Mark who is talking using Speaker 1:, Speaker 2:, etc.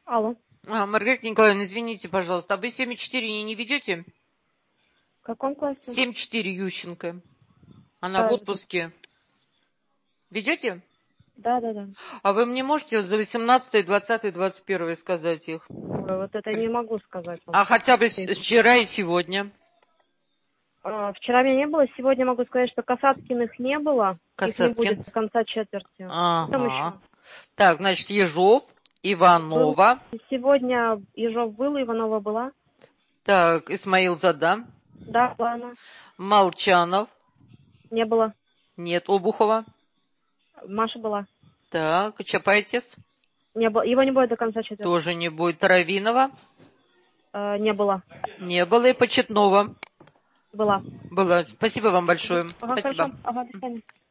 Speaker 1: Алло.
Speaker 2: Маргарита Николаевна, извините, пожалуйста, а вы 7,4 не ведете?
Speaker 1: В каком классе?
Speaker 2: 7,4 Ющенко. Она в отпуске. Ведете?
Speaker 1: Да.
Speaker 2: А вы мне можете за 18, 20, 21 сказать их?
Speaker 1: Ой, вот это не могу сказать вам.
Speaker 2: А хотя бы вчера и сегодня?
Speaker 1: Вчера меня не было, сегодня могу сказать, что Касаткиных не было. Их не
Speaker 2: Касаткин.
Speaker 1: будет до конца четверти. Потом еще.
Speaker 2: Так, значит, Ежов, Иванова.
Speaker 1: Сегодня Ежов был, Иванова была.
Speaker 2: Так, Исмаил Зада.
Speaker 1: Да, была она.
Speaker 2: Молчанов.
Speaker 1: Не было.
Speaker 2: Нет, Обухова.
Speaker 1: Маша была.
Speaker 2: Так, Чапайтис.
Speaker 1: Не было. Его не будет до конца четверти.
Speaker 2: Тоже не будет. Таравинова.
Speaker 1: Не было.
Speaker 2: Не было. И Почетнова.
Speaker 1: Была.
Speaker 2: Была. Спасибо вам большое.
Speaker 1: Ага,
Speaker 2: Спасибо.
Speaker 1: хорошо. Ага, до свидания.